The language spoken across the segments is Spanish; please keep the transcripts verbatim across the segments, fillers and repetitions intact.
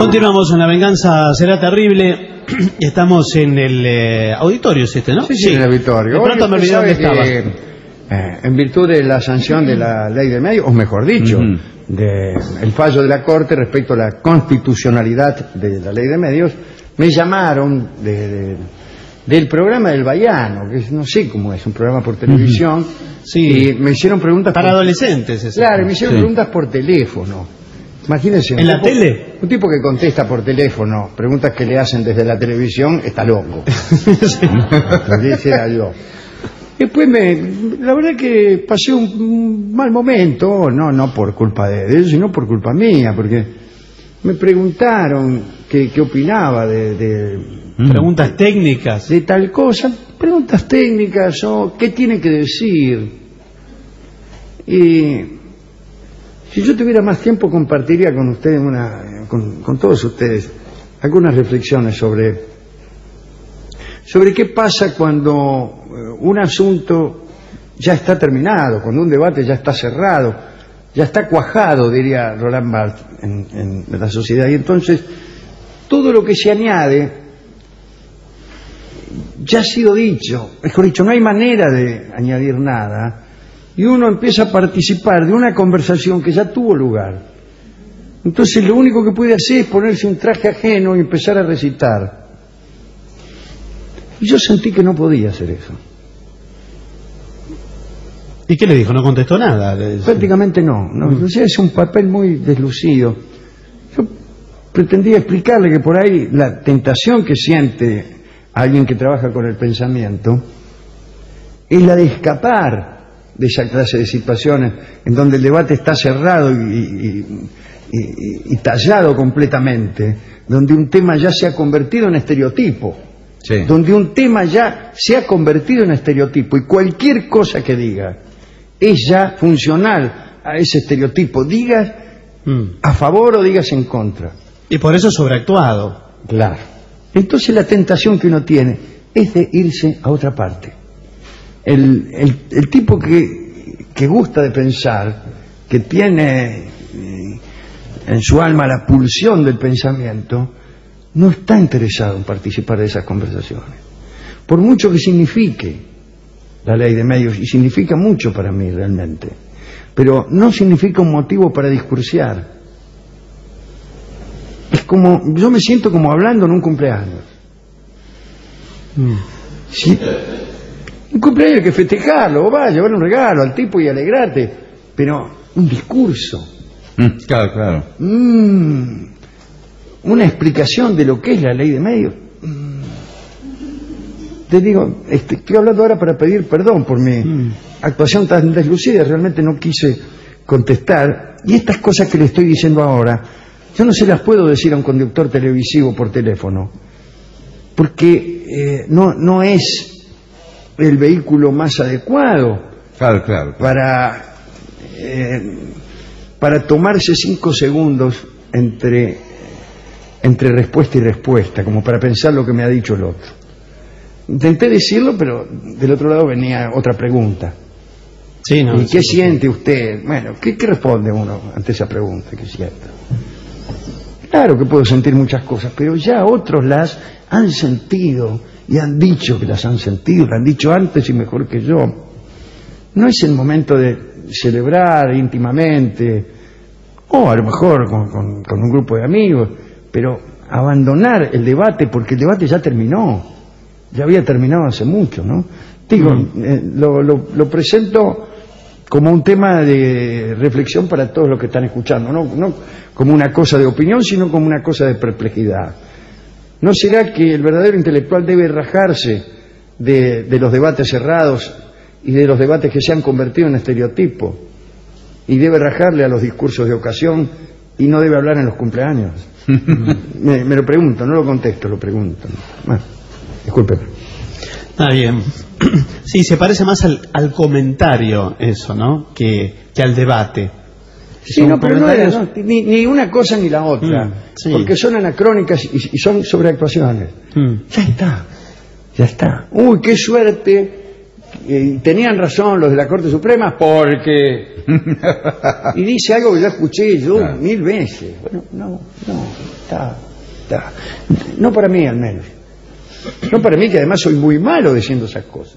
Continuamos en La Venganza Será Terrible. Estamos en el eh, auditorio, ¿es este, no? Sí, sí, sí, en el auditorio. De pronto me olvidé dónde estaba. Que, eh, en virtud de la sanción de la ley de medios, o mejor dicho, uh-huh. de el fallo de la Corte respecto a la constitucionalidad de la ley de medios, me llamaron de, de, del programa del Bahiano, que es, no sé cómo es, un programa por televisión, uh-huh. sí. Y me hicieron preguntas para por, adolescentes. Eso. Claro, me hicieron sí. preguntas por teléfono. Imagínense. ¿En la tipo, tele? Un tipo que contesta por teléfono preguntas que le hacen desde la televisión está loco. Sí. Dice yo. Después me, la verdad que pasé un, un mal momento, no, no por culpa de, de ellos, sino por culpa mía, porque me preguntaron qué, qué opinaba de, de preguntas técnicas, de tal cosa, preguntas técnicas o qué tiene que decir. Y si yo tuviera más tiempo compartiría con ustedes una, con, con todos ustedes algunas reflexiones sobre sobre qué pasa cuando un asunto ya está terminado, cuando un debate ya está cerrado, ya está cuajado, diría Roland Barthes, en, en la sociedad, y entonces todo lo que se añade ya ha sido dicho, mejor dicho, no hay manera de añadir nada. Y uno empieza a participar de una conversación que ya tuvo lugar. Entonces lo único que puede hacer es ponerse un traje ajeno y empezar a recitar. Y yo sentí que no podía hacer eso. ¿Y qué le dijo? ¿No contestó nada? Prácticamente no. no. Mm. O sea, es un papel muy deslucido. Yo pretendía explicarle que por ahí la tentación que siente alguien que trabaja con el pensamiento es la de escapar de esa clase de situaciones en donde el debate está cerrado y, y, y, y tallado completamente, donde un tema ya se ha convertido en estereotipo, sí. donde un tema ya se ha convertido en estereotipo y cualquier cosa que diga es ya funcional a ese estereotipo, digas mm. a favor o digas en contra. Y por eso sobreactuado. Claro. Entonces la tentación que uno tiene es de irse a otra parte. El, el, el tipo que, que gusta de pensar, que tiene eh, en su alma la pulsión del pensamiento, no está interesado en participar de esas conversaciones. Por mucho que signifique la ley de medios, y significa mucho para mí realmente, pero no significa un motivo para discursiar. Es como, yo me siento como hablando en un cumpleaños. Mm. Sí. Un cumpleaños hay que festejarlo, o va a llevar un regalo al tipo y alegrarte, pero un discurso. Mm, claro, claro. Mm, una explicación de lo que es la ley de medios. Mm. Te digo, este, estoy hablando ahora para pedir perdón por mi mm. actuación tan deslucida, realmente no quise contestar. Y estas cosas que le estoy diciendo ahora, yo no se las puedo decir a un conductor televisivo por teléfono, porque eh, no, no es el vehículo más adecuado claro, claro. para eh, para tomarse cinco segundos entre entre respuesta y respuesta, como para pensar lo que me ha dicho el otro. Intenté decirlo, pero del otro lado venía otra pregunta. Sí, no, ¿Y qué sí, siente sí. usted? Bueno, ¿qué, qué responde uno ante esa pregunta? ¿Qué siente? Claro que puedo sentir muchas cosas, pero ya otros las han sentido y han dicho que las han sentido, las han dicho antes y mejor que yo. No es el momento de celebrar íntimamente, o a lo mejor con, con, con un grupo de amigos, pero abandonar el debate, porque el debate ya terminó, ya había terminado hace mucho, ¿no? Digo, mm. eh, lo, lo, lo presento como un tema de reflexión para todos los que están escuchando, no, no como una cosa de opinión, sino como una cosa de perplejidad. ¿No será que el verdadero intelectual debe rajarse de, de los debates cerrados y de los debates que se han convertido en estereotipo? Y debe rajarle a los discursos de ocasión y no debe hablar en los cumpleaños. me, me lo pregunto, no lo contesto, lo pregunto. Bueno, discúlpeme. Está bien. Sí, se parece más al, al comentario eso, ¿no? Que, que al debate. Sí, no, pero no era, no, ni, ni una cosa ni la otra, mm, sí. porque son anacrónicas y, y son sobreactuaciones. Mm. Ya está, ya está. Uy, qué suerte y tenían razón los de la Corte Suprema porque... Y dice algo que ya escuché yo claro. mil veces. Bueno, no, no, está, está. No para mí al menos. No para mí, que además soy muy malo diciendo esas cosas.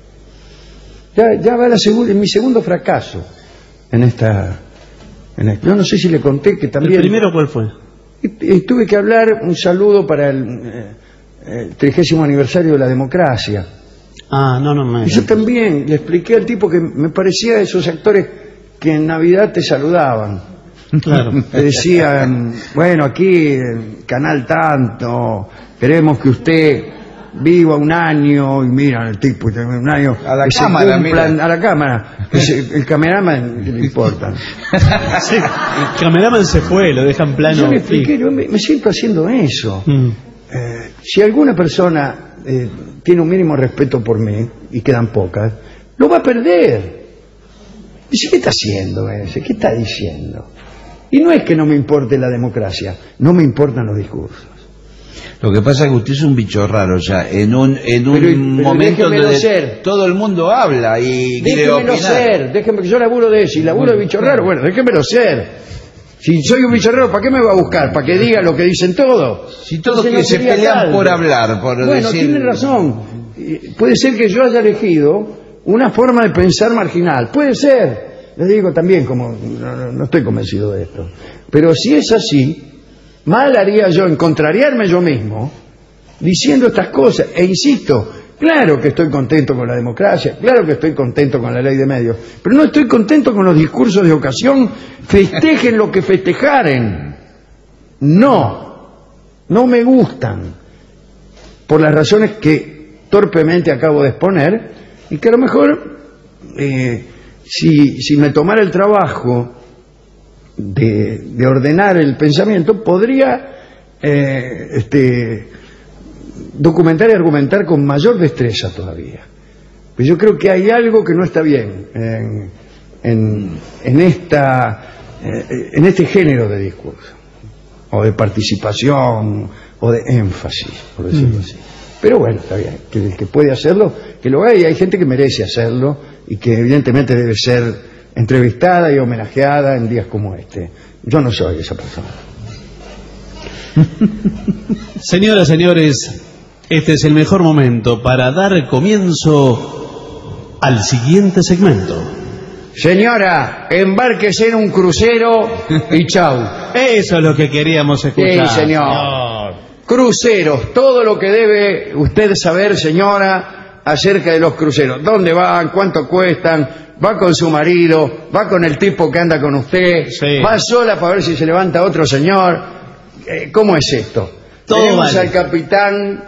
Ya, ya va la segunda, mi segundo fracaso en esta, en esta... Yo no sé si le conté que también... ¿El primero cuál fue? Y, y tuve que hablar un saludo para el, eh, el trigésimo aniversario de la democracia. Ah, no, no me... Y yo también le expliqué al tipo que me parecía de esos actores que en Navidad te saludaban. Claro. Te decían, bueno, aquí el canal tanto, queremos que usted viva un año, y miran al tipo, un año a la que cámara, se cumplan, mira. a la cámara, que se, el cameraman, ¿qué le importa? Sí, el cameraman se fue, lo dejan plano. Yo le expliqué, yo me, me siento haciendo eso. Mm. Eh, si alguna persona eh, tiene un mínimo respeto por mí, y quedan pocas, lo va a perder. Dice, ¿qué está haciendo ese? ¿Qué está diciendo? Y no es que no me importe la democracia, no me importan los discursos. Lo que pasa es que usted es un bicho raro ya, en un, en un pero, pero momento donde ser. todo el mundo habla y quiere Déjemelo opinar. ser, déjeme que yo laburo de eso, y laburo de bicho raro, bueno, déjemelo ser. Si soy un bicho raro, ¿para qué me va a buscar? ¿Para que diga lo que dicen todos? Si todos Entonces, que no se pelean tal. por hablar, por bueno, decir... tiene razón. Puede ser que yo haya elegido una forma de pensar marginal, puede ser. Les digo también, como no, no, no estoy convencido de esto, pero si es así, mal haría yo en contrariarme yo mismo diciendo estas cosas. E insisto, claro que estoy contento con la democracia, claro que estoy contento con la ley de medios, pero no estoy contento con los discursos de ocasión. Festejen lo que festejaren. No, no me gustan, por las razones que torpemente acabo de exponer, y que a lo mejor eh, si, si me tomara el trabajo de, de ordenar el pensamiento, podría eh, este, documentar y argumentar con mayor destreza todavía. Pues yo creo que hay algo que no está bien en, en, en, esta, eh, en este género de discurso, o de participación, o de énfasis, por decirlo mm. así. Pero bueno, está bien, que el que puede hacerlo, que lo haga, y hay gente que merece hacerlo y que evidentemente debe ser entrevistada y homenajeada en días como este. Yo no soy esa persona. Señoras, señores, este es el mejor momento para dar comienzo al siguiente segmento. Señora, embárquese en un crucero y chau. Eso es lo que queríamos escuchar. Sí, señor. señor. Cruceros, todo lo que debe usted saber, señora, acerca de los cruceros. ¿Dónde van? ¿Cuánto cuestan? ¿Va con su marido? ¿Va con el tipo que anda con usted? Sí. ¿Va sola para ver si se levanta otro señor? Eh, ¿Cómo es esto? Todo Tenemos vale. al capitán...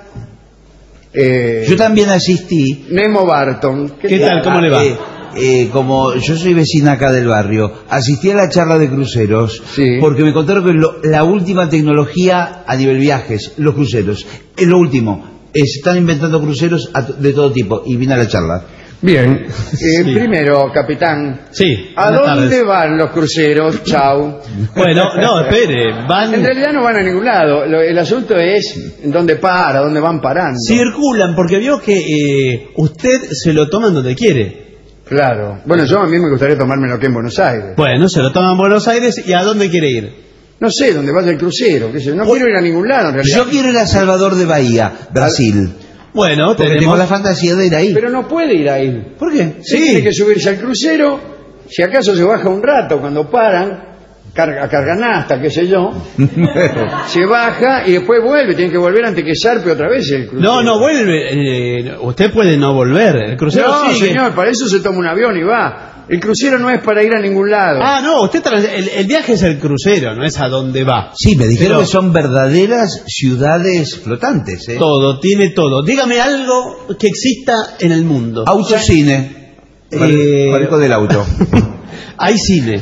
Eh, Yo también asistí. Nemo Barton. ¿Qué, ¿Qué tal? ¿Cómo le va? Eh, eh, como yo soy vecina acá del barrio, asistí a la charla de cruceros, sí. porque me contaron que lo, la última tecnología a nivel viajes, los cruceros, es lo último. Eh, se están inventando cruceros a, de todo tipo, y vine a la charla. Bien, eh, sí. Primero, capitán, sí, ¿a dónde tardes. van los cruceros? Chau. Bueno, no, espere, van... En realidad no van a ningún lado, Lo, el asunto es en dónde para, dónde van parando. Circulan, porque vio que eh, usted se lo toma donde quiere. Claro, bueno, yo a mí me gustaría tomármelo aquí en Buenos Aires. Bueno, se lo toma en Buenos Aires, ¿y a dónde quiere ir? No sé, dónde vaya el crucero, qué sé yo. No quiero ir a ningún lado en realidad. Yo quiero ir a Salvador de Bahía, Brasil. Bueno, porque tenemos... tengo la fantasía de ir ahí. Pero no puede ir ahí. ¿Por qué? Sí. Tiene que subirse al crucero, si acaso se baja un rato cuando paran, carga, carganasta, qué sé yo, se baja y después vuelve, tiene que volver antes que zarpe otra vez el crucero. No, no vuelve, eh, usted puede no volver, el crucero No, sigue. señor, para eso se toma un avión y va. El crucero no es para ir a ningún lado. Ah, no, usted tra- el, el viaje es el crucero, no es a dónde va. Sí, me dijeron Pero que son verdaderas ciudades flotantes, ¿eh? todo, tiene todo. Dígame algo que exista en el mundo. Autocine. Eh, Parezco del auto. Hay cine.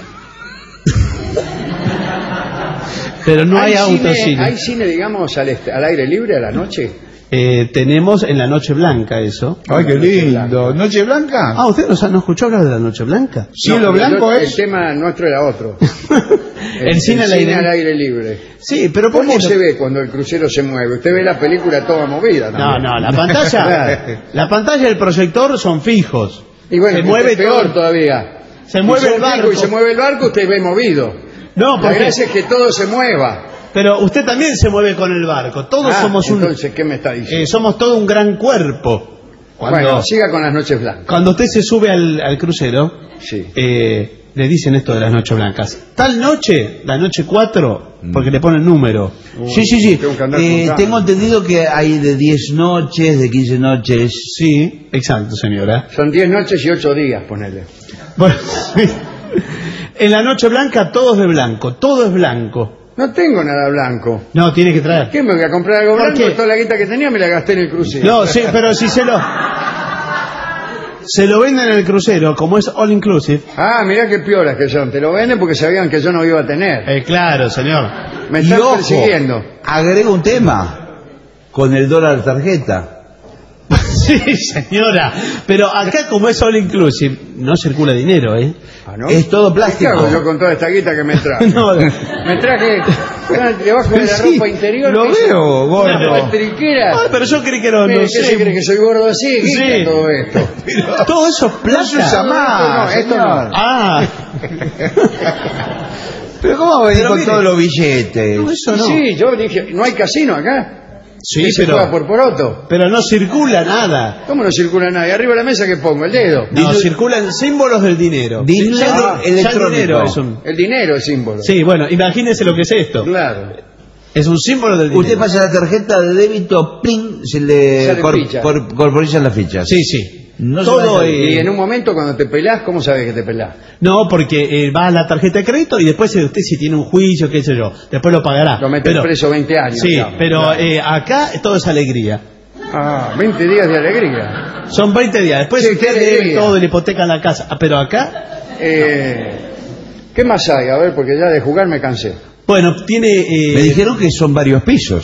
Pero no hay, cine, autocine. ¿Hay cine, digamos, al, est- al aire libre a la noche? Eh, tenemos en la Noche Blanca eso. Ay, qué lindo. ¿Noche Blanca? Ah, ¿usted no, no escuchó hablar de la Noche Blanca? ¿Cielo No, Blanco el, es? El tema nuestro era otro. El cine al aire- al aire libre. Sí, pero ¿por ¿Cómo qué no? se ve cuando el crucero se mueve? Usted ve la película toda movida No, también. no, la pantalla, la pantalla y el proyector son fijos. Y bueno, se usted mueve es peor todo. todavía. Se mueve Si son el barco. fijos y se mueve el barco, usted ve movido. No, La porque, gracia es que todo se mueva. pero usted también se mueve con el barco. Todos Ah, somos un, entonces, ¿qué me está diciendo? eh, somos todo un gran cuerpo. Cuando, Bueno, siga con las noches blancas. cuando usted se sube al, al crucero, Sí. eh, le dicen esto de las noches blancas. Tal noche, la noche cuatro, porque le ponen número. Sí, sí, sí. Tengo que andar Eh, contando. tengo entendido que hay de diez noches, de quince noches. Sí, exacto, señora. Son diez noches y ocho días, ponele. Bueno, en la noche blanca todo es de blanco, todo es blanco. No tengo nada blanco. No, tiene que traer. ¿Qué me voy a comprar algo ¿Por blanco? qué? Toda la guita que tenía me la gasté en el crucero. No, sí, pero si se lo... Se lo venden en el crucero, como es all inclusive. Ah, mirá qué piolas que son. Te lo venden porque sabían que yo no iba a tener. Eh, claro, señor. Me Y están ojo, persiguiendo. agrego un tema. Con el dólar tarjeta. Sí, señora. Pero acá, como es all inclusive, no circula dinero, ¿eh? Ah, ¿no? Es todo ¿Qué plástico. hago yo con toda esta guita que me traje? No, Me traje debajo de la Sí, ropa interior. lo que es veo, gordo. una estriquera. ah, pero yo creí que no, Mire, no ¿qué sé. se cree que soy gordo así? ¿Qué Sí. es todo esto? Todo eso es plata. No se usa más, esto no, señor. Ah, Pero ¿cómo va a venir Pero con mire, todos los billetes? no, eso no. Sí, yo dije, ¿no hay casino acá? Sí, ¿Qué se pero, juega por poroto? pero no circula nada. ¿Cómo no circula nada? Y arriba de la mesa, ¿qué pongo? ¿El dedo? No, circulan símbolos del dinero. Dinero Ya- ya el electrónico. dinero es un... El dinero es símbolo. Sí, bueno, imagínese lo que es esto. Claro. Es un símbolo del dinero. Usted pasa la tarjeta de débito, ¡pling! Se le Sale cor- ficha. cor- corporizan las fichas. Sí, sí. No se Todo vaya- eh, Y en un momento cuando te pelás, ¿cómo sabes que te pelás? No, porque eh, va a la tarjeta de crédito y después eh, usted si tiene un juicio, qué sé yo, después lo pagará. Lo metes Pero- preso veinte años. Sí, digamos. pero Claro. eh, acá todo es alegría. Ah, veinte días de alegría. Son veinte días. Después Sí, usted qué debe alegría. todo, le hipoteca la casa. Ah, pero acá, Eh, ¿Qué más hay? A ver, porque ya de jugar me cansé. bueno, tiene... eh, Me dijeron que son varios pisos.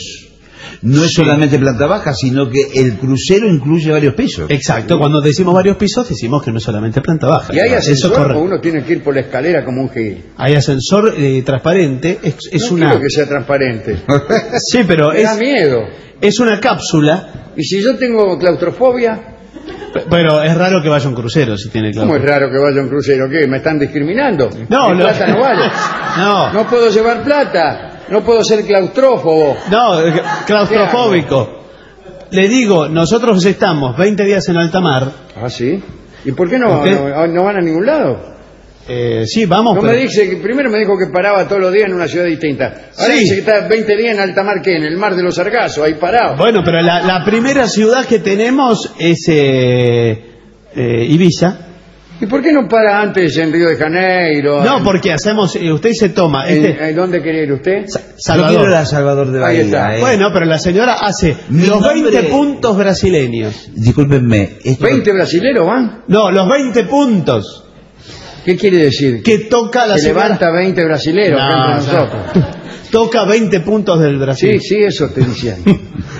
No es Sí. solamente planta baja, sino que el crucero incluye varios pisos. Exacto, cuando decimos varios pisos decimos que no es solamente planta baja. ¿Y hay Eso ascensor corre. o uno tiene que ir por la escalera como un gil? Hay ascensor eh, transparente, es, es no una... quiero que sea transparente. Sí, pero Me da es, miedo. es una cápsula, Y si yo tengo claustrofobia, p- pero es raro que vaya un crucero si tiene ¿cómo claustro- es raro que vaya a un crucero? ¿Qué? ¿Me están discriminando? No, Mi no. plata no vale. No, No puedo llevar plata. No puedo ser claustrófobo. no, eh, claustrofóbico. Le digo, nosotros estamos veinte días en alta mar. Ah, ¿sí? ¿Y por qué no, ¿Por qué? no, no van a ningún lado? Eh, sí, vamos. No pero- me dice que primero me dijo que paraba todos los días en una ciudad distinta. Ahora Sí. dice que está veinte días en alta mar, ¿qué? En el mar de los Sargazos, ahí parado. Bueno, pero la, la primera ciudad que tenemos es eh, eh, Ibiza. ¿Y por qué no para antes en Río de Janeiro? No, en- porque hacemos, eh, usted se toma en- este en ¿Dónde quería ir usted? Yo Salvador. quiero ir a Salvador de Ahí está. Bahía. ¿eh? Bueno, pero la señora hace Mi los nombre- veinte puntos brasileños. Discúlpenme. Esto... ¿veinte brasileros van? No, los veinte puntos ¿Qué quiere decir? que toca la Se señora. levanta veinte brasileros acá No, entre no. nosotros. Toca veinte puntos del Brasil. Sí, sí, eso estoy diciendo.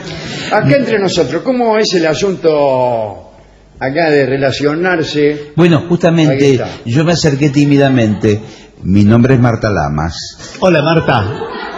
Acá entre nosotros, ¿cómo es el asunto acá de relacionarse? Bueno, Ahí justamente está. yo me acerqué tímidamente. Mi nombre es Marta Lamas. Hola, Marta.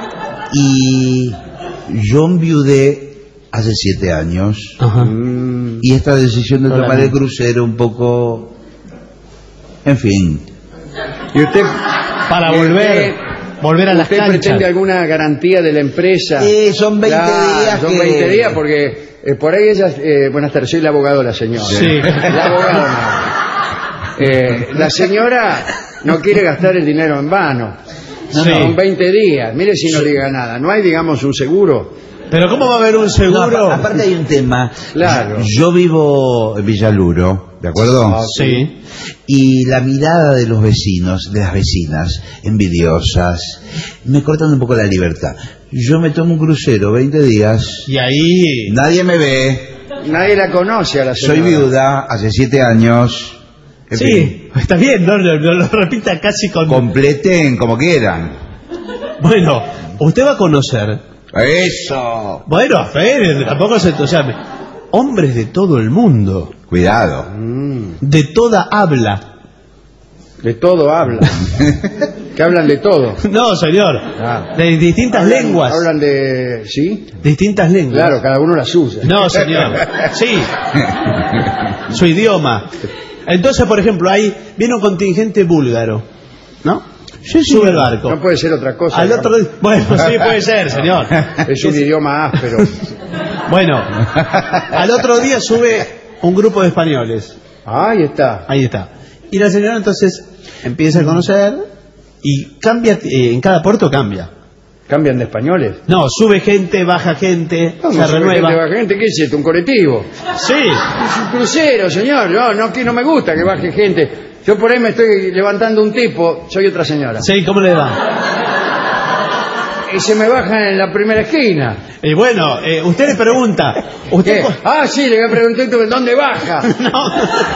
Y yo enviudé hace siete años. Ajá. Mm, Y esta decisión de Hola, tomar el amigo. crucero un poco... En fin. ¿Y usted, Para y volver, usted- volver a las usted pretende canchas. alguna garantía de la empresa? Eh, son veinte Claro, días Son que- veinte días porque eh, por ahí ella... eh, buenas tardes, soy la abogado, la señora. Sí. La abogada. Eh, la señora no quiere gastar el dinero en vano. No, Sí. no. Son veinte días. Mire si no diga nada. ¿No hay, digamos, un seguro? Pero ¿cómo va a haber un No, seguro? apa- aparte hay un tema. Claro. Yo vivo en Villaluro, ¿de acuerdo? Ah, Sí. Y la mirada de los vecinos, de las vecinas, envidiosas, me cortan un poco la libertad. Yo me tomo un crucero, veinte días, Y ahí... nadie me ve, Nadie la conoce a la señora. soy viuda, hace siete años. En fin, Sí, está bien, no, no, no lo repita casi con... completen como quieran. Bueno, usted va a conocer Eso. Bueno, Fer, tampoco se entusiasme. Hombres de todo el mundo, Cuidado. Mm, de toda habla. de todo hablan. Que hablan de todo. No, señor. Ah. De distintas Hablan- lenguas. Hablan de... ¿Sí? Distintas lenguas. Claro, cada uno la suya. No, señor. Sí. Su idioma. Entonces, por ejemplo, ahí viene un contingente búlgaro, ¿no? Sí, sí. Sube el barco. No puede ser otra cosa. Al ¿no? otro día... Bueno, sí puede ser, señor. Es un idioma áspero. Bueno, al otro día sube un grupo de españoles. Ahí está. Ahí está. Y la señora entonces empieza a conocer y cambia, eh, en cada puerto cambia. ¿Cambian de españoles? No, sube gente, baja gente, ¿Cómo se sube renueva. gente, baja gente? ¿Qué es esto? ¿Un colectivo? Sí, Es un crucero, señor. No, no, que no me gusta que baje gente. Yo por ahí me estoy levantando un tipo, soy otra señora. sí, ¿cómo le va? Y se me baja en la primera esquina. Y bueno, eh, usted le pregunta, ¿usted, ¿Qué? cu- Ah, sí, le voy a preguntar dónde baja. no.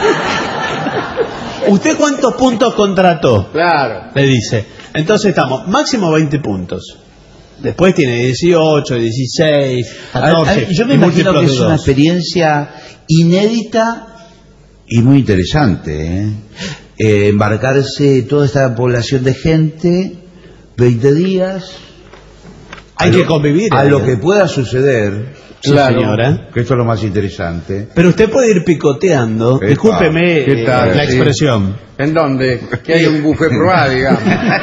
¿Usted cuántos puntos contrató? Claro. Le dice. Entonces estamos, máximo veinte puntos. Después tiene dieciocho, dieciséis, catorce. Ah, ah, Yo me y imagino múltiplos que de es una dos. experiencia inédita y muy interesante, ¿eh? Eh, embarcarse toda esta población de gente, veinte días. Hay a que lo- convivir. A ¿eh? lo que pueda suceder. Sí, Claro. señora. Que esto es lo más interesante. Pero usted puede ir picoteando, Epa. discúlpeme ¿Qué eh, tal? la Sí. expresión. ¿En dónde? Que hay un buffet probado, digamos.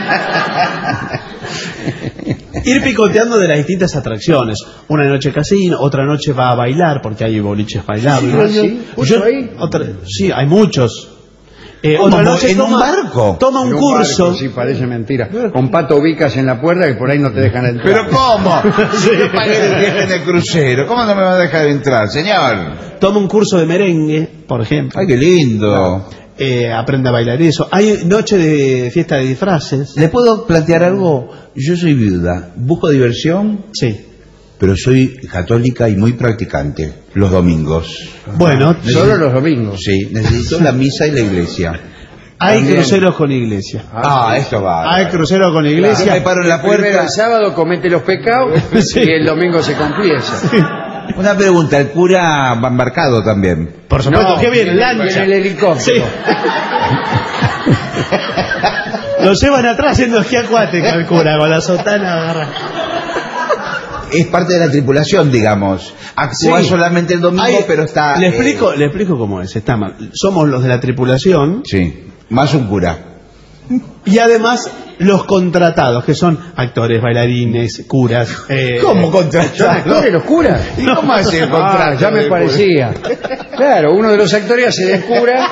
Ir picoteando de las distintas atracciones. Una noche casino, otra noche va a bailar porque hay boliches bailables. Ah, ¿sí? ¿Mucho Yo- ahí? otra- sí, hay muchos. Eh, ¿Cómo? otra noche ¿En un toma, barco? toma un En curso. barco, sí, parece mentira. Con pato ubicas en la puerta y por ahí no te dejan entrar. ¿Pero cómo? Si yo pagué el viaje en el crucero, ¿cómo no me va a dejar entrar, señor? Toma un curso de merengue, por ejemplo. Ay, qué lindo. Eh, aprende a bailar eso. Hay noche de fiesta de disfraces. ¿Le puedo plantear algo? Yo soy viuda, busco diversión, Sí. pero soy católica y muy practicante los domingos. Bueno, Solo los domingos. Sí, necesito la misa y la iglesia. hay También. cruceros con iglesia. Ah, esto va. Hay cruceros con Yo iglesia. me paro en la Primero puerta. el sábado comete los pecados Sí. y el domingo se confiesa. Una pregunta, ¿el cura va embarcado también? Por supuesto, No, ¿qué viene? en el- Lancha. en el helicóptero. Sí. Lo llevan atrás haciendo esquí acuático el cura con la sotana agarra. Es parte de la tripulación, digamos. Actúa Sí. solamente el domingo, Hay- pero está... Le eh, explico, le explico cómo es. Está mal. Somos los de la tripulación Sí, más un cura. y además los contratados, que son actores, bailarines, curas. eh, ¿Cómo ¿Son contratado? actores los curas? ¿Y cómo hace el Ah, contrato? ya me de parecía. Claro, uno de los actores hace de cura,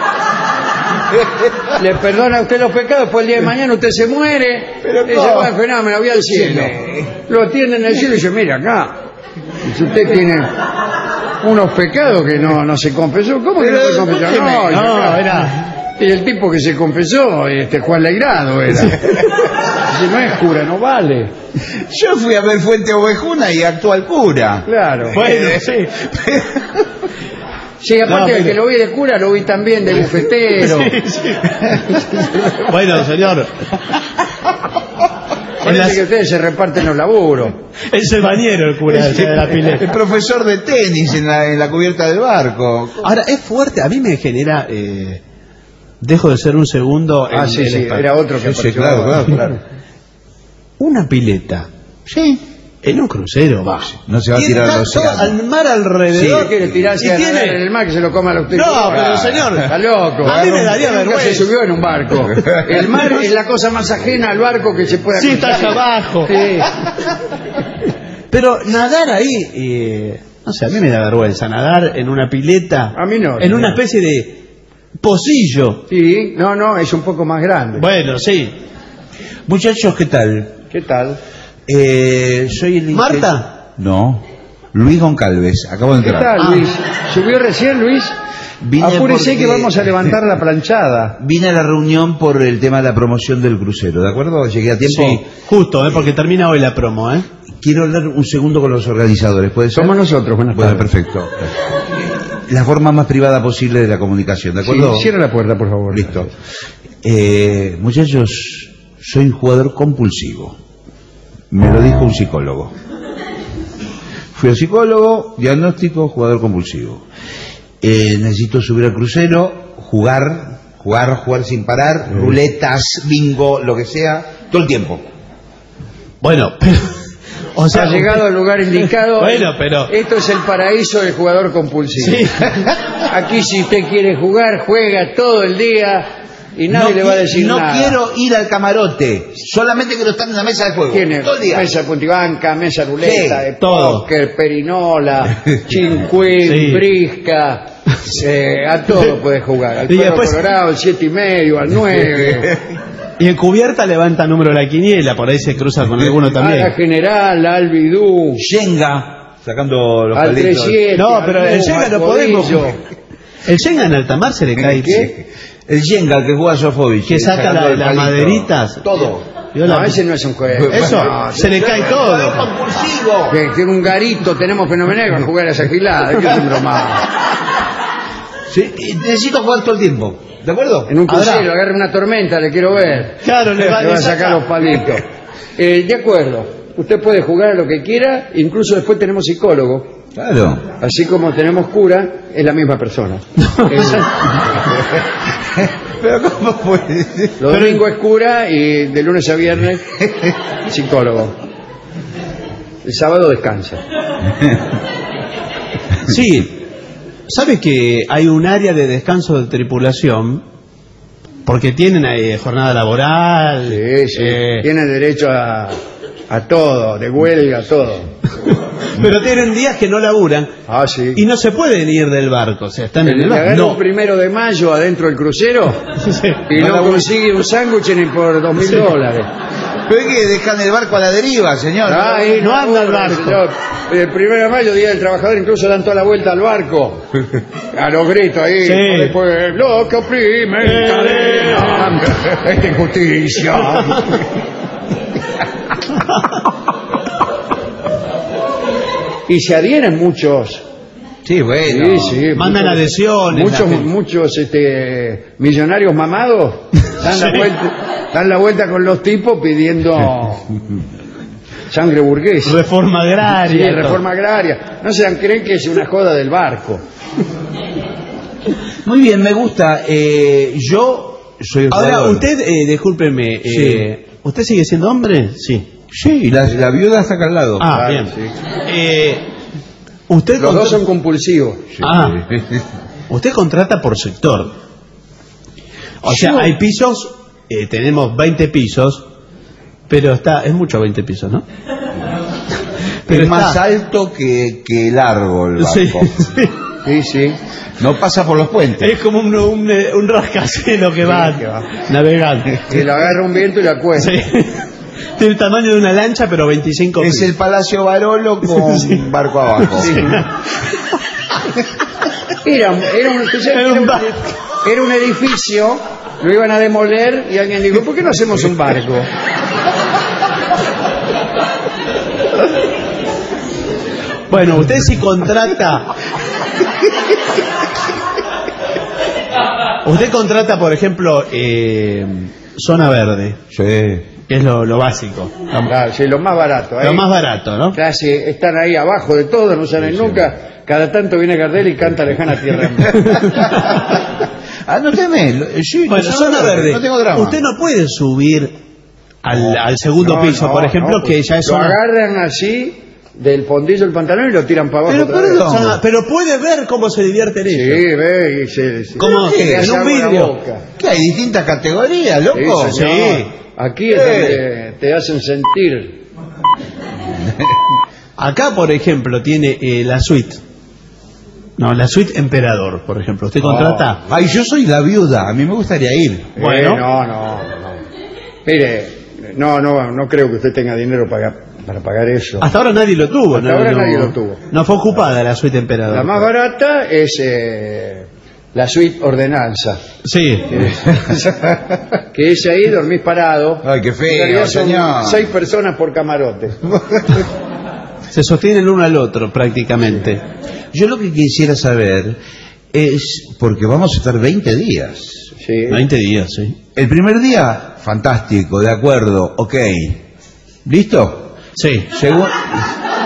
le perdona a usted los pecados, después el día de mañana usted se muere, Pero dice, ¿cómo? bueno, fenómeno, voy al cielo. Lo atiende en el cielo y dice, mira acá, y si usted tiene unos pecados que no, no se confesó, ¿cómo que no se confesó? escúcheme. No, dice, No, claro. era. Y el tipo que se confesó, este Juan Legrado era. Dice, no es cura, no vale. Yo fui a ver Fuente Ovejuna y actuó al cura. Claro. Bueno, sí. Sí, aparte No, de pero- que lo vi de cura, lo vi también de bufetero. Sí, sí. Bueno, señor. En Parece las- que ustedes se reparten los laburos. Es el bañero el cura de la El pileta. profesor de tenis en la, en la cubierta del barco. Ahora, es fuerte. A mí me genera... eh, dejo de ser un segundo... Ah, en sí, el sí, espacio. era otro que Sí, sí, apareció. claro, claro, claro. Una pileta. Sí. En un crucero, va. No se va a Y tirar está al todo océano. al mar alrededor. Sí, quiere tirarse Y a tiene- nadar en el mar que se lo coma a los No, pero señor. Está loco. A mí me daría Nunca vergüenza. se subió en un barco. El mar es la cosa más ajena al barco que se pueda Sí, está cruzar. allá abajo. Sí. Pero nadar ahí, eh, no sé, a mí me da vergüenza nadar en una pileta. A mí no, En no. una especie de pocillo. Sí, no, no, es un poco más grande. Bueno, sí. Muchachos, ¿qué tal? ¿Qué tal? Eh, soy el... ¿Marta? No. Luis Goncalves, acabo de ¿Qué entrar. tal, Ah. Luis? ¿Subió recién, Luis? Vine Apúrese porque- que vamos a levantar la planchada. Vine a la reunión por el tema de la promoción del crucero, ¿de acuerdo? Llegué a tiempo. Sí, justo, eh, porque termina hoy la promo, ¿eh? Quiero hablar un segundo con los organizadores, ¿puede ser? Somos nosotros, buenas Bueno, tardes. perfecto. La forma más privada posible de la comunicación, ¿de acuerdo? Sí, cierra la puerta, por favor. Listo. Eh, muchachos, soy un jugador compulsivo. Me lo dijo un psicólogo. Fui al psicólogo, diagnóstico, jugador compulsivo. Eh, necesito subir al crucero, jugar, jugar, jugar sin parar, sí. ruletas, bingo, lo que sea, todo el tiempo. Bueno, pero... O sea, ha llegado al lugar indicado. Bueno, pero... Esto es el paraíso del jugador compulsivo. Sí. Aquí si usted quiere jugar, juega todo el día y nadie no, le va a decir no nada. No quiero ir al camarote, solamente quiero estar en la mesa de juego. Tiene todo el día. Mesa puntibanca, mesa ruleta, sí, de todo. póker, perinola, chinquín, sí. brisca, eh, a todo puede jugar. Al perro después... colorado, al siete y medio, al nueve. Y en cubierta levanta el número de la quiniela, por ahí se cruza con alguno también. A la general, al bidú. Shenga, sacando los al palitos. trescientos, no, pero el Shenga no podemos. El Shenga en alta mar se le cae. ¿Qué? El Shenga, el que juega Sofovich. Que saca las la maderitas. Todo. Yo no, la... ese no es un juego. Eso, no, se le cae todo. Es compulsivo. Que tiene un garito, tenemos fenomenal para jugar a esa gilada. ¿Qué es un bromado? Sí, necesito jugar todo el tiempo. ¿De acuerdo? En un crucero, agarre una tormenta, le quiero ver. Claro, le va, le va a sacar los palitos. Eh, de acuerdo. Usted puede jugar a lo que quiera, incluso después tenemos psicólogo. Claro. Así como tenemos cura, es la misma persona. Pero ¿cómo puede ser? Los domingos es cura y de lunes a viernes psicólogo. El sábado descansa. Sí. ¿Sabe que hay un área de descanso de tripulación? Porque tienen ahí jornada laboral. Sí, sí. Eh... Tienen derecho a, a todo, de huelga, a todo. Pero tienen días que no laburan. Ah, sí. Y no se pueden ir del barco. O sea, están en el barco. No. Un primero de mayo adentro del crucero sí. y no, no consigue un sándwich ni por dos mil sí. dólares. Pero es que dejan el barco a la deriva, señor. Ay, no, no anda el barco. Señor. El primero de mayo, Día del Trabajador, incluso dan toda la vuelta al barco. A los gritos ahí. Sí. Después, lo que oprime en cadena, esta injusticia. Y se adhieren muchos. Sí, bueno. Sí, sí, mandan muchos, adhesiones. Muchos, muchos este, millonarios mamados dan, sí. la vuelta, dan la vuelta con los tipos pidiendo sangre burguesa. Reforma agraria. Sí, reforma agraria. No se creen que es una joda del barco. Muy bien, me gusta. Eh, yo soy el Ahora, jugador. usted, eh, discúlpeme, eh, sí. ¿usted sigue siendo hombre? Sí. Sí, la, la viuda está acá al lado. Ah, claro, bien. Sí. Eh, usted Los dos son compulsivos. Sí. Ah, usted contrata por sector. O sea, Yo... hay pisos, eh, tenemos veinte pisos, pero está, es mucho veinte pisos, ¿no? Pero es está... más alto que, que largo el barco. Sí, sí. Sí, sí. No pasa por los puentes. Es como un, un, un rascacielos que, sí, va que va navegando. Que lo agarra un viento y la cuesta. Sí. Tiene el tamaño de una lancha, pero veinticinco Es pies. El Palacio Barolo con sí. barco abajo. Sí. Era, era, un, era, un, era un edificio, lo iban a demoler y alguien dijo, ¿por qué no hacemos un barco? Bueno, usted si contrata... Usted contrata, por ejemplo, eh, zona verde. Sí. Que es lo, lo básico. Claro, sí, lo más barato. Ahí. Lo más barato, ¿no? Claro, sí, están ahí abajo de todo, no salen sí, nunca. Sí. Cada tanto viene Gardel y canta Lejana Tierra. Ah, no teme. Sí, bueno, no, zona verde. No tengo drama. Usted no puede subir al, al segundo no, piso, no, por ejemplo, no, que ya es lo zona... agarran así del fondillo del pantalón y lo tiran para abajo. Pero, otra perdón, vez. Pero puede ver cómo se divierten ellos. Sí, ve y se... se ¿Cómo? se En un vidrio. ¿Qué hay? Distintas categorías, loco. Sí, sí. Aquí es donde te hacen sentir. Acá, por ejemplo, tiene eh, la suite. No, la suite Emperador, por ejemplo. ¿Usted contrata? Oh. Ay, yo soy la viuda. A mí me gustaría ir. Bueno. Eh, no, no, no. Mire, no, no, no creo que usted tenga dinero para, para pagar eso. Hasta ahora nadie lo tuvo. Hasta no, ahora no, nadie lo tuvo. No fue ocupada la suite Emperador. La más barata es... Eh, la suite ordenanza. Sí. Que es ahí, dormís parado. Ay, qué feo, señor. Seis personas por camarote. Se sostienen uno al otro, prácticamente. Yo lo que quisiera saber es, porque vamos a estar veinte días. Sí. veinte días, sí. El primer día, fantástico, de acuerdo, ok. ¿Listo? Sí. Segun...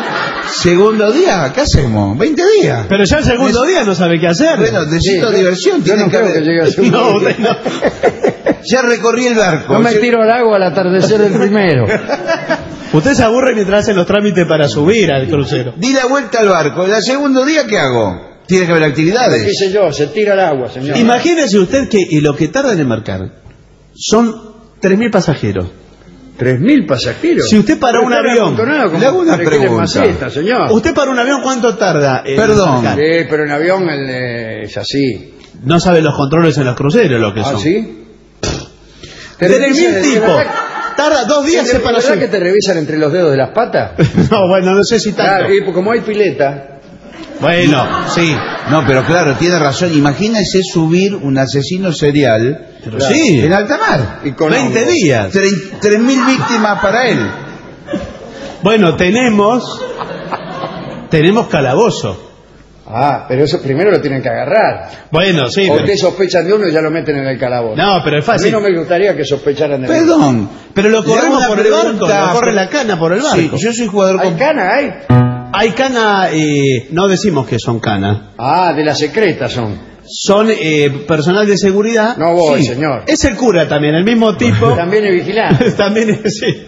Segundo día, ¿qué hacemos? veinte días. Pero ya el segundo Neces- día no sabe qué hacer. Bueno, necesito Sí, diversión. Yo tiene no que creo haber- que llegue a segundo No, día. usted no. Ya recorrí el barco. No me Se- tiro al agua al atardecer del primero. Usted se aburre mientras hace los trámites para subir al crucero. Di la vuelta al barco. ¿El segundo día qué hago? Tiene que haber ¿Qué actividades. sé yo? Se tira al agua, señor. Imagínese usted que y lo que tarda en embarcar son tres mil pasajeros. Tres mil pasajeros. Si usted para un Pero está avión, amontonado como le hago una Perejil en pregunta. maceta, señor. ¿Usted para un avión cuánto tarda? en Perdón. embarcar? Sí, pero en avión el, eh, es así. No sabe los controles en los cruceros lo que ¿Ah, son. sí? Tres revisan- mil de tipos. verdad- Tarda dos días ¿De en para verdad subir. que te revisan entre los dedos de las patas? No, bueno, no sé si tanto. Claro, y como hay pileta, Bueno, sí. No, pero claro, tiene razón. Imagínese subir un asesino serial Pero sí. en alta mar. y con veinte hongos. días. Tre- Tres mil víctimas para él. Bueno, tenemos. Tenemos calabozo. Ah, pero eso primero lo tienen que agarrar. Bueno, sí. O Pero, usted sospechan de uno y ya lo meten en el calabozo. no, pero es A mí fácil. no me gustaría que sospecharan de mí. Perdón. Pero lo Le hago corremos una por el barco, pregunta. lo corre la cana por el barco. Sí, yo soy jugador ¿Hay con... cana, hay? Hay cana, eh, no decimos que son canas. Ah, de las secretas son. Son eh, personal de seguridad. No voy, Sí. señor. Es el cura también, el mismo tipo. También es vigilante. También es, sí.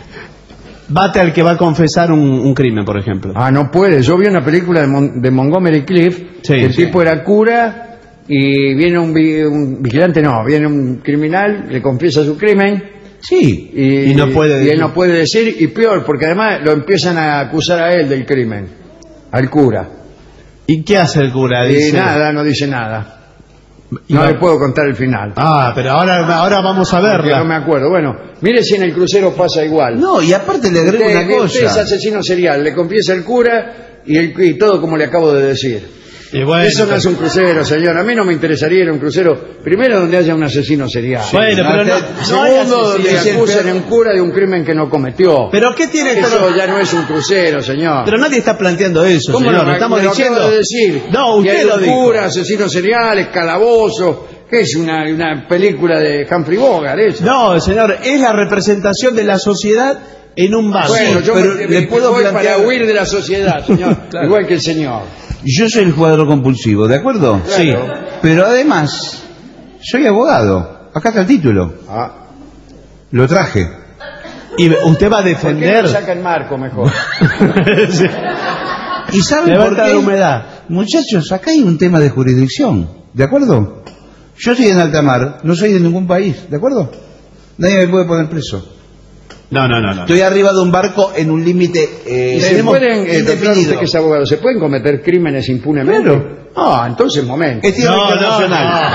Bate al que va a confesar un, un crimen, por ejemplo. Ah, no puede. Yo vi una película de, Mon- de Montgomery Clift. Sí, que el sí. tipo era cura y viene un, vi- un vigilante, no, viene un criminal, le confiesa su crimen. Sí. Y, Y no puede y decir. él no puede decir, y peor, porque además lo empiezan a acusar a él del crimen, al cura. ¿Y qué hace el cura? Y Dice- nada, no dice nada. Y No va- le puedo contar el final. Ah, pero ahora, ahora vamos a porque verla. no me acuerdo. Bueno, mire si en el crucero pasa igual. No, y aparte le agrego Usted- una usted es cosa. asesino serial, le confiesa el cura y, el, y todo como le acabo de decir. Y bueno, Eso no es un crucero, señor. A mí no me interesaría ir a un crucero, primero donde haya un asesino serial. Bueno, pero no, no hay Segundo, donde asesinos. acusen a un cura de un crimen que no cometió. ¿Pero qué tiene Eso todo? ya no es un crucero, señor. Pero nadie está planteando eso, ¿Cómo señor. no? Lo estamos Me lo acabo diciendo. de decir. No, Que usted hay lo un dijo. cura, asesinos seriales, calabozo. ¿Qué es una, una película de Humphrey Bogart? Eso. No, señor, es la representación de la sociedad en un barco. Bueno, yo pero me, le me puedo voy plantear- para huir de la sociedad, señor. Claro. Igual que el señor. Yo soy el jugador compulsivo, ¿de acuerdo? Claro. Sí. Pero además, soy abogado. Acá está el título. Ah. Lo traje. Y usted va a ¿Por qué defender. no saca el marco mejor? Sí. ¿Y saben Levanta por qué? la humedad. Muchachos, acá hay un tema de jurisdicción, ¿de acuerdo? Yo estoy en alta mar, no soy de ningún país, ¿de acuerdo? Nadie me puede poner preso. No, no, no, no. Estoy arriba de un barco en un límite eh, ¿Se tenemos pueden, eh, doctor, indefinido. usted que es abogado, ¿se pueden cometer crímenes impunemente? Claro. Ah, entonces, momento. Es tierra No, no, internacional.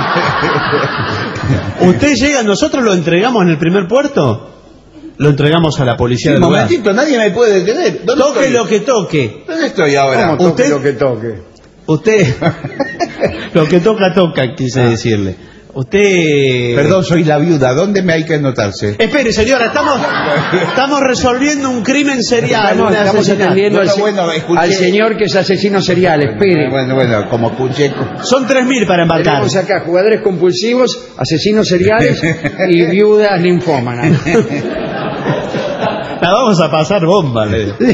¿Usted llega, nosotros lo entregamos en el primer puerto? Lo entregamos a la policía Un del lugar. momentito, nadie me puede detener. ¿Dónde Toque estoy? lo que toque. ¿Dónde estoy ahora? ¿Cómo toque usted- lo que toque? Usted, lo que toca, toca, quise decirle. Usted... Perdón, soy la viuda. ¿Dónde me hay que anotarse? Espere, señora, estamos, estamos resolviendo un crimen serial. Estamos, un estamos asesinato. atendiendo al, Bueno, se- bueno, escuché. al señor que es asesino serial, espere. Bueno, bueno, como escuché. Son tres mil para embarcar. Tenemos acá jugadores compulsivos, asesinos seriales y viudas linfómanas. La vamos a pasar bomba, le digo.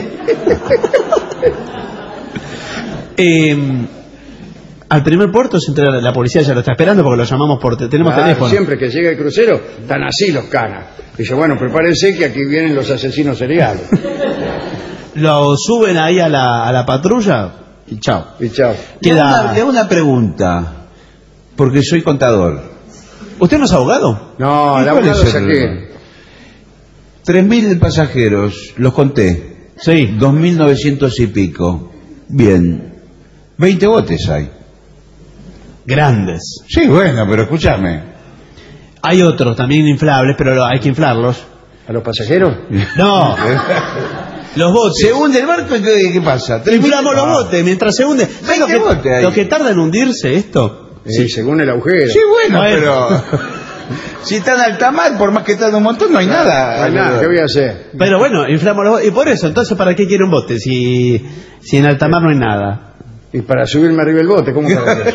Eh, al primer puerto se entrega, la policía ya lo está esperando porque lo llamamos por te- tenemos Claro, teléfono. siempre que llega el crucero, están así los canas. Dice, bueno, prepárense que aquí vienen los asesinos seriales. Lo suben ahí a la, a la patrulla y chao. Y chao. Le hago Queda... una, le hago una pregunta, porque soy contador. ¿Usted no es abogado? No, ¿Y el cuál abogado es es el aquí. problema? Tres mil pasajeros, los conté. Sí. Dos mil novecientos y pico. Bien. Veinte botes hay. Grandes. Sí, bueno, pero escúchame. Hay otros también inflables, pero lo- hay que inflarlos. ¿A los pasajeros? No, los botes. Se hunde el barco y ¿qué, qué pasa? ¿Tres mil? Inflamos los Ah. botes mientras se hunde. ¿Sabes lo veinte botes que, hay. lo que tarda en hundirse esto? Sí, según el agujero. Sí, bueno, Bueno. pero... si está en alta mar, por más que tarde un montón, no hay nada. No hay nada, ¿qué voy a hacer? Pero bueno, inflamos los botes. Y por eso, entonces, ¿para qué quiere un bote si, si en alta mar no hay nada? Y para subirme arriba del bote, ¿cómo para hacer?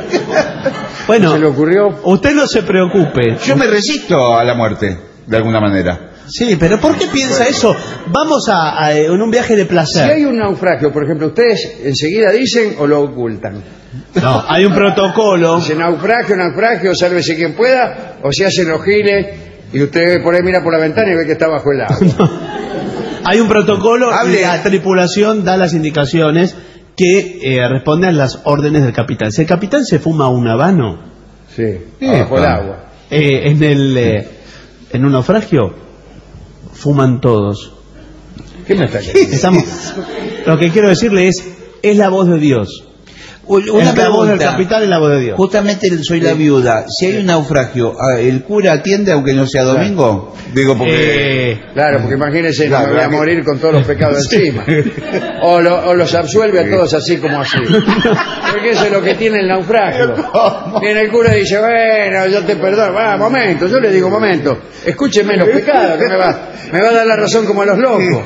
Bueno, ¿Se le ocurrió? usted no se preocupe. Yo me resisto a la muerte, de alguna manera. Sí, pero ¿por qué piensa eso? Vamos a, a en un viaje de Si placer. hay un naufragio, por ejemplo, ¿ustedes enseguida dicen o lo ocultan? No, hay un protocolo. Dice naufragio, naufragio, sálvese quien pueda, o se hacen los giles y usted por ahí mira por la ventana y ve que está bajo el agua. Hay un protocolo Hable. y la tripulación da las indicaciones que eh, responden a las órdenes del capitán. Si el capitán se fuma un habano Sí, Epa. bajo el agua. eh, en el eh, en un naufragio, fuman todos. ¿Qué me está diciendo? Estamos, lo que quiero decirle es, es la voz de Dios. Una Es la voz del pregunta. capitán es la voz de Dios. Justamente soy la viuda. Si hay un naufragio, ¿el cura atiende aunque no sea domingo? Digo porque... Eh, Claro, porque imagínense, no Claro, me voy a que- morir con todos los pecados encima. O, lo- o los absuelve a todos así como así. Porque eso es lo que tiene el naufragio. Viene el cura y dice, bueno, yo te perdono. Va, momento, yo le digo, momento, escúcheme los pecados, que me va, me va a dar la razón como a los locos.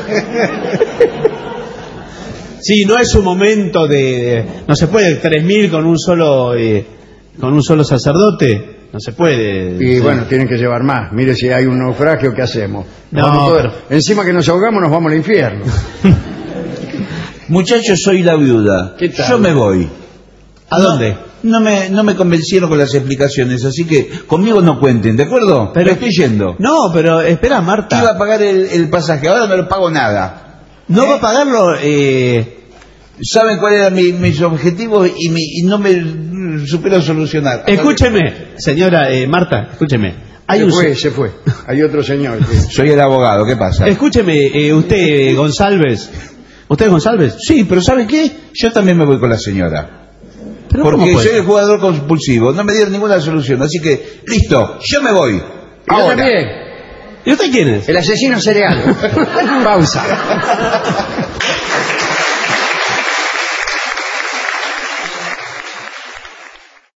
sí, no es un momento de... No se puede tres mil con un solo eh, con un solo sacerdote. No se puede. Y Sí. bueno, tienen que llevar más. Mire, si hay un naufragio, ¿qué hacemos? No, Vamos todos- pero- Encima que nos ahogamos, nos vamos al infierno. Muchachos, soy la viuda. ¿Qué tal? Yo me voy. ¿A dónde? No me, no me convencieron con las explicaciones, así que conmigo no cuenten, ¿de acuerdo? Pero- Me estoy yendo. No, pero espera, Marta. Iba a pagar el, el pasaje, ahora no lo pago nada. No va a pagarlo. Eh, Saben cuáles eran mi- mis objetivos y, mi- y no me supero solucionar. escúcheme, señora eh, Marta, escúcheme. Hay Se un fue, se fue. Hay otro señor. que- Soy el abogado, ¿qué pasa? Escúcheme, eh, usted, eh, González. ¿Usted es González? Sí, pero ¿sabe qué? Yo también me voy con la señora. ¿Pero cómo Porque puede? soy el jugador compulsivo, no me dieron ninguna solución, así que, listo, yo me voy. Yo Ahora. también. ¿Y usted quién es? El asesino cereal. Pausa.